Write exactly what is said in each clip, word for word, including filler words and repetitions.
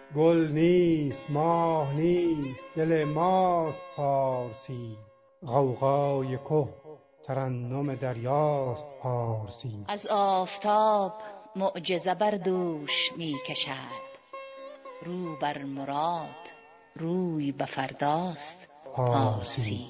گل نیست، ماه نیست، دل ماست پارسی. غوغای که ترنم دریاست پارسی. از آفتاب معجزه بر دوش می کشد، رو بر مراد روی به فرداست پارسی.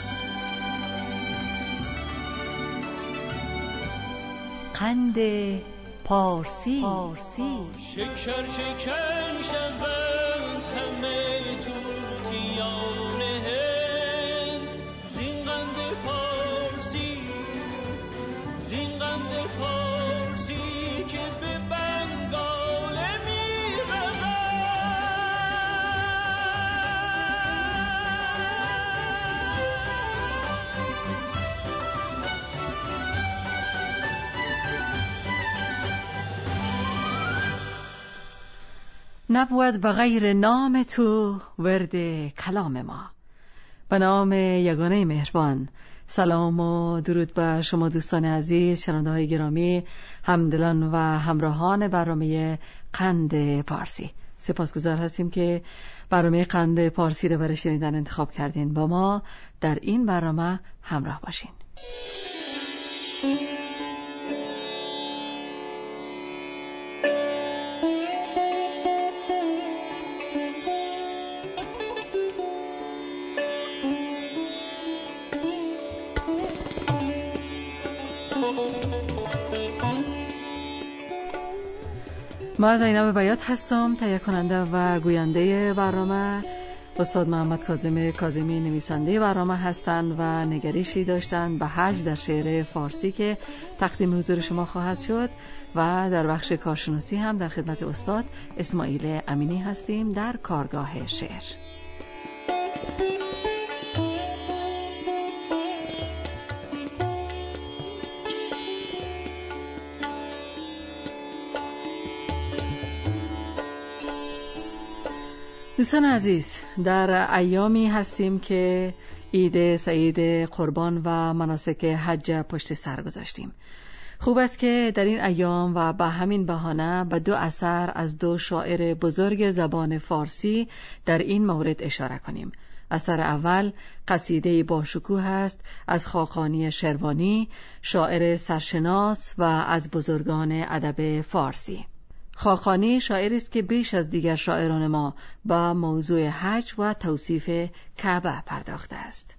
قند پارسی. شکر شکر شوند همه طوطیان هند، زین قند پارسی، زین قند پارسی که به بنگاله می رود. نبود به غیر نام تو ورد کلام ما. به نام یگانه مهربان، سلام و درود بر شما دوستان عزیز، شنونده های گرامی، همدلان و همراهان برنامه قند پارسی. سپاسگزار هستیم که برنامه قند پارسی رو برای شنیدن انتخاب کردین. با ما در این برنامه همراه باشین. من زینب بیات هستم، تهیه کننده و گوینده برنامه. استاد محمد کاظم کاظمی نویسنده برنامه هستند و نگریشی داشتند به حج در شعر فارسی که تقدیم حضور شما خواهد شد. و در بخش کارشناسی هم در خدمت استاد اسماعیل امینی هستیم در کارگاه شعر. دوستان عزیز، در ایامی هستیم که عید سعید قربان و مناسک حج پشت سر گذاشتیم. خوب است که در این ایام و به همین بهانه به دو اثر از دو شاعر بزرگ زبان فارسی در این مورد اشاره کنیم. اثر اول قصیده با شکوه است از خاقانی شروانی، شاعر سرشناس و از بزرگان ادب فارسی. خاقانی شاعری است که بیش از دیگر شاعران ما با موضوع حج و توصیف کعبه پرداخته است.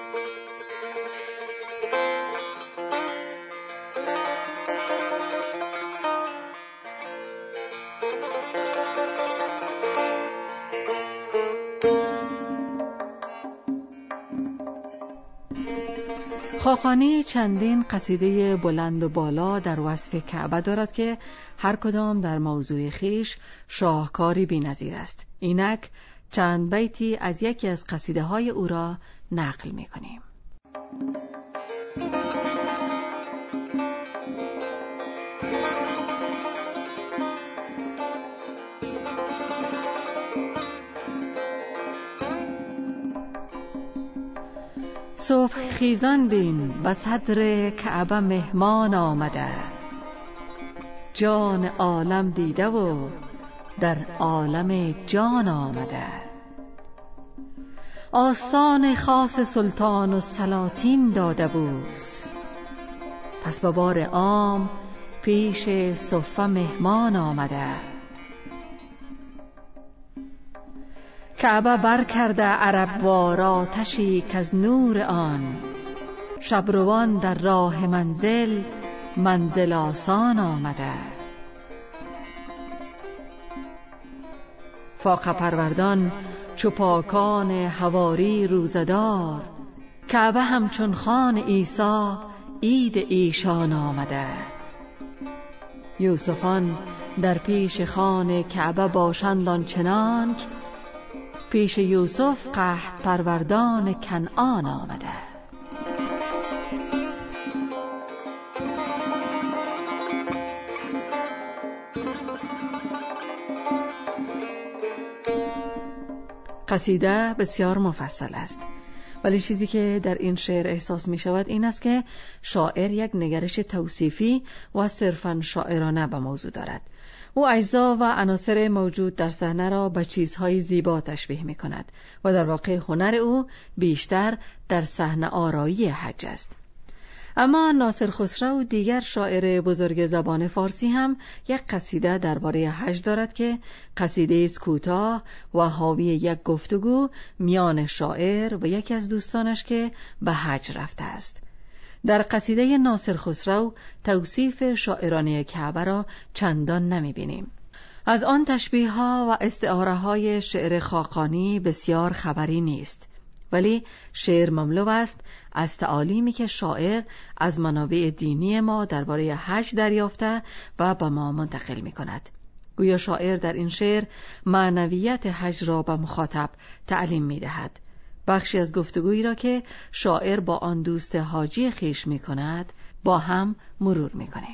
خاقانی چندین قصیده بلند و بالا در وصف کعبه دارد که هر کدام در موضوع خیش شاهکاری بی‌نظیر است. اینک چند بیتی از یکی از قصیده های او را نقل می کنیم. صبح خیزان بین و صدر کعبه مهمان آمده، جان عالم دیده و در عالم جان آمده. آستان خاص سلطان و سلاطین داده بوس، پس به بار عام پیش صفه مهمان آمده. کعبه بر کرده عرب وار آتشی که از نور آن، شبروان در راه منزل منزل آسان آمده. فاقه پروردان چو پاکان حواری روزدار، کعبه همچون خان عیسی عید ایشان آمده. یوسفان در پیش خان کعبه باشند آنچنانک، پیش یوسف قحط پروردان کنعان آمده. قصیده بسیار مفصل است، ولی چیزی که در این شعر احساس می شود این است که شاعر یک نگرش توصیفی و صرفاً شاعرانه به موضوع دارد. او اجزا و عناصر موجود در صحنه را به چیزهای زیبا تشبیه می کند و در واقع هنر او بیشتر در صحنه آرایی حج است. اما ناصر خسرو دیگر شاعر بزرگ زبان فارسی هم یک قصیده درباره حج دارد که قصیده است کوتاه و حاوی یک گفتگو میان شاعر و یکی از دوستانش که به حج رفته است. در قصیده ناصر خسرو توصیف شاعرانه کعبه را چندان نمی بینیم. از آن تشبیه ها و استعاره های شعر خاقانی بسیار خبری نیست، ولی شعر مملو است از تعالیمی که شاعر از منابع دینی ما درباره حج دریافته و به ما منتقل می کند. گویا شاعر در این شعر معنویت حج را به مخاطب تعلیم می دهد. بخشی از گفتگویی را که شاعر با آن دوست حاجی خویش می کند با هم مرور می کنیم.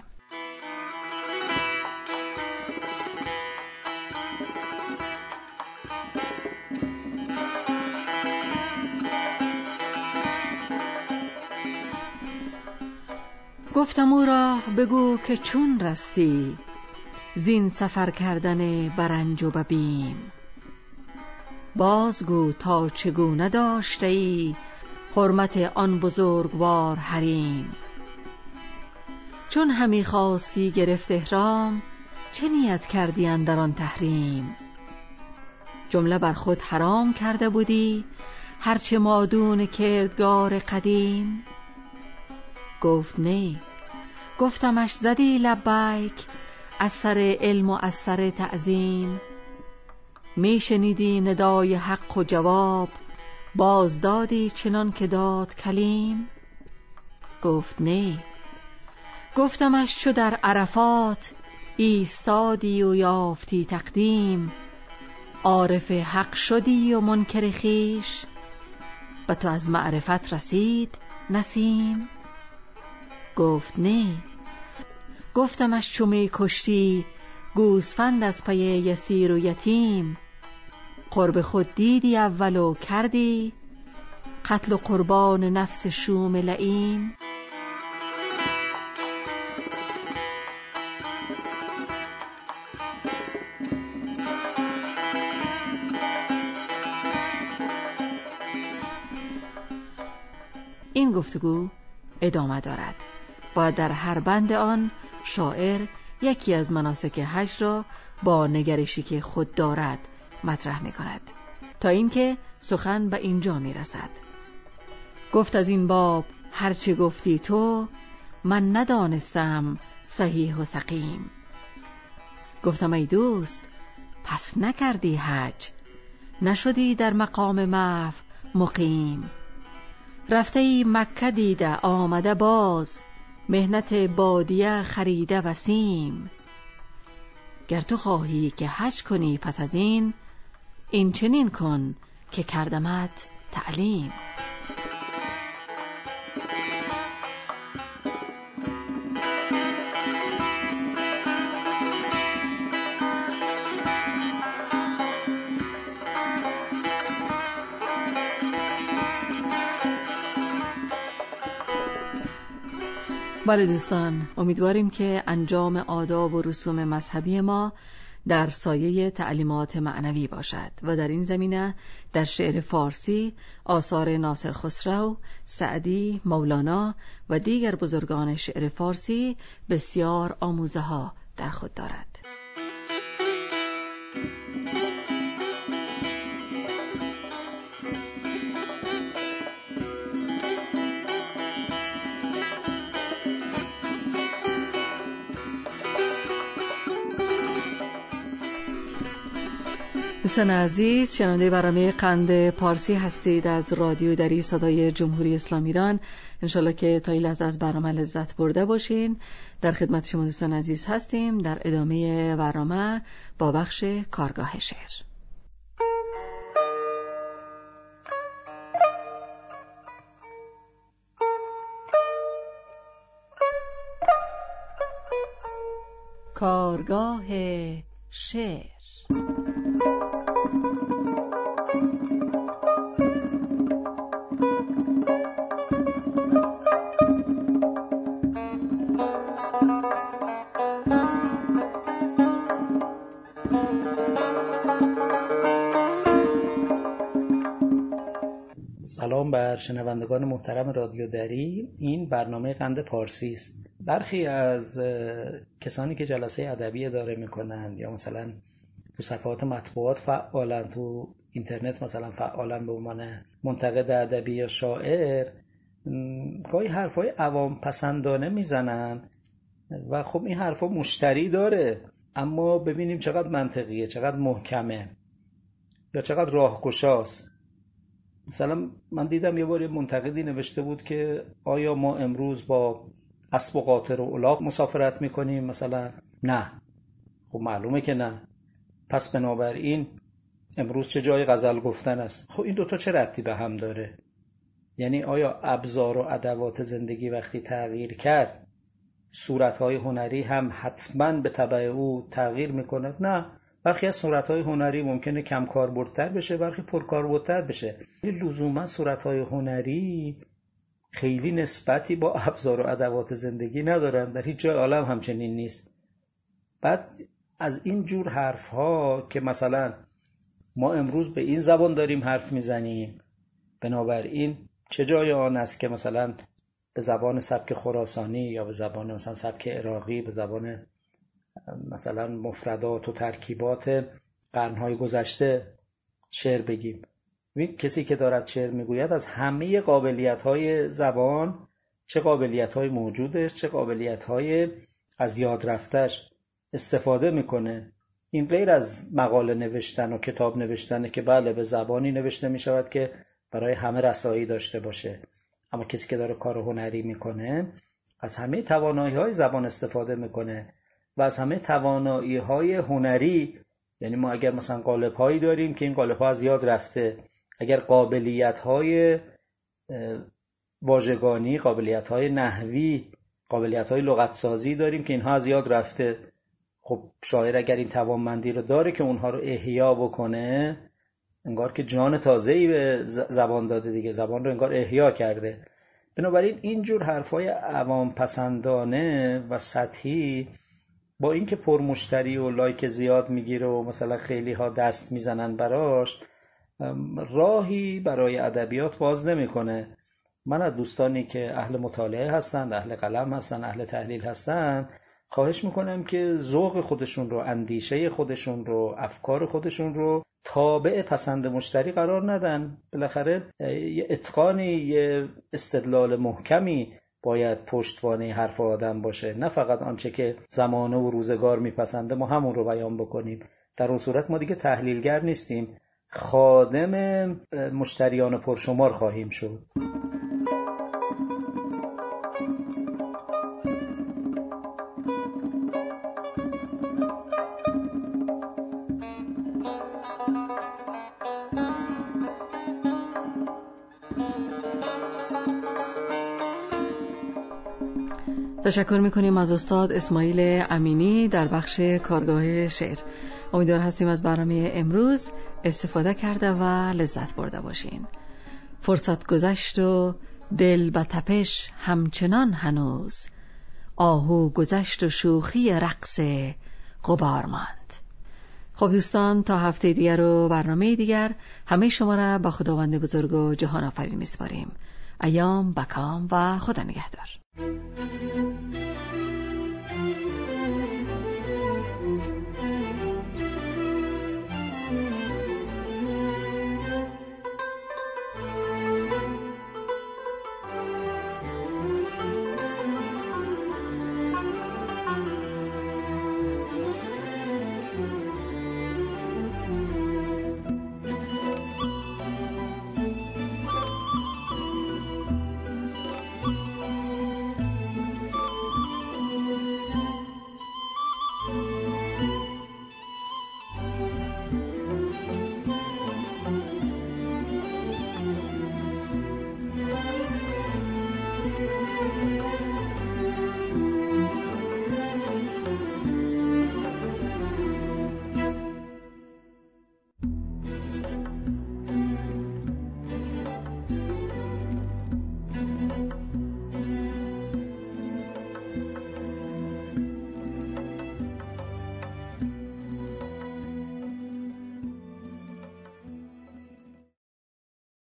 گفتم او را بگو که چون رستی زین سفر کردن برنج و بیم، بازگو تا چگونه داشته ای حرمت آن بزرگوار حریم. چون همی خواستی گرفت احرام چه نیت کردی اندر آن تحریم؟ جمله بر خود حرام کرده بودی هرچه مادون کردگار قدیم. گفت نه. گفتمش زدی لبیک از سر علم و از سر تعظیم. می شنیدی ندای حق و جواب باز دادی چنان که داد کلیم. گفت نه. گفتمش چو در عرفات ایستادی و یافتی تقدیم، عارف حق شدی و منکر خویش و تو از معرفت رسید نسیم. گفت نه. گفتمش چو می کشتی گوسفند از پی یسیر و یتیم، قرب خود دیدی اول و کردی قتل و قربان نفس شوم لئیم. این گفتگو ادامه دارد و در هر بند آن شاعر یکی از مناسک حج را با نگرشی که خود دارد مطرح می کند تا اینکه سخن به اینجا می رسد. گفت از این باب هرچه گفتی تو من ندانستم صحیح و سقیم. گفتم ای دوست پس نکردی حج، نشدی در مقام محو مقیم. رفته ای مکه دیده آمده باز، مهنت بادیه خریده وسیم. گر تو خواهی که حج کنی پس از این، این چنین کن که کردمت تعلیم. بله دوستان، امیدواریم که انجام آداب و رسوم مذهبی ما در سایه تعلیمات معنوی باشد و در این زمینه در شعر فارسی آثار ناصر خسرو، سعدی، مولانا و دیگر بزرگان شعر فارسی بسیار آموزه ها در خود دارد. دوستان عزیز، شنونده برنامه قند پارسی هستید از رادیو دری صدای جمهوری اسلامی ایران. انشالله که تا این لحظه از برنامه لذت برده باشین. در خدمت شما دوستان عزیز هستیم در ادامه برنامه با بخش کارگاه شعر. کارگاه شعر. سلام بر شنوندگان محترم رادیو دری. این برنامه قند پارسی است. برخی از کسانی که جلسه ادبی اداره میکنند یا مثلا تو صفحات مطبوعات فعالن، تو اینترنت مثلا فعالن به عنوان منتقد ادبی یا شاعر، گاهی حرفای عوام پسندانه میزنن و خب این حرفا مشتری داره، اما ببینیم چقدر منطقیه، چقدر محکمه یا چقدر راهگشاست. مثلا من دیدم یه بار منتقدی نوشته بود که آیا ما امروز با اسب و قاطر و الاغ مسافرت میکنیم؟ مثلا نه. خب معلومه که نه. پس بنابراین امروز چه جای غزل گفتن است؟ خب این دوتا چه ربطی به هم داره؟ یعنی آیا ابزار و ادوات زندگی وقتی تغییر کرد صورتهای هنری هم حتما به تبع او تغییر میکنه؟ نه. برخی از صورتهای هنری ممکنه کم کاربردتر بشه، برخی پرکاربردتر بشه. لزوما صورتهای هنری خیلی نسبتی با ابزار و ادوات زندگی ندارن، در هیچ جای عالم همچنین نیست. بعد از این جور حرف ها که مثلا ما امروز به این زبان داریم حرف میزنیم، بنابراین چه جای آن است که مثلا به زبان سبک خراسانی یا به زبان مثلا سبک عراقی، به زبان مثلا مفردات و ترکیبات قرنهای گذشته شعر بگیم. ببین کسی که دارد شعر میگوید از همه قابلیت‌های زبان، چه قابلیت‌های موجودش چه قابلیت‌های از یاد رفتش استفاده میکنه. این غیر از مقاله نوشتن و کتاب نوشتنه که بله به زبانی نوشته میشود که برای همه رسایی داشته باشه، اما کسی که داره کار هنری میکنه از همه توانایی‌های زبان استفاده میکنه و از همه توانایی‌های هنری. یعنی ما اگر مثلا قالب‌هایی داریم که این قالب‌ها از یاد رفته، اگر قابلیت‌های واژگانی، قابلیت‌های نحوی، قابلیت‌های لغتسازی داریم که اینها از یاد رفته، خب شاعر اگر این توانمندی رو داره که اونها رو احیا بکنه، انگار که جان تازه‌ای به زبان داده دیگه، زبان رو انگار احیا کرده. بنابراین اینجور حرفای عوام پسندانه و سطحی با اینکه پرمشتری و لایک زیاد میگیره و مثلا خیلی ها دست میزنن براش، راهی برای ادبیات باز نمیکنه. من از دوستانی که اهل مطالعه هستند، اهل قلم هستند، اهل تحلیل هستند، خواهش میکنم که ذوق خودشون رو، اندیشه خودشون رو، افکار خودشون رو تابع پسند مشتری قرار ندن. بالاخره یه اتقانی، یه استدلال محکمی باید پشتوانه حرف آدم باشه، نه فقط آنچه که زمانه و روزگار میپسنده ما همون رو بیان بکنیم. در اون صورت ما دیگه تحلیلگر نیستیم، خادم مشتریان پرشمار خواهیم شد. تشکر میکنیم از استاد اسماعیل امینی در بخش کارگاه شعر. امیدوار هستیم از برنامه امروز استفاده کرده و لذت برده باشین. فرصت گذشت و دل به تپش همچنان هنوز، آهو گذشت و شوخی رقص غبار ماند. خب دوستان، تا هفته دیگر و برنامه دیگر همه شما را به خداوند بزرگ و جهان آفرین میسپاریم. ایام بکام و خدا نگهدار.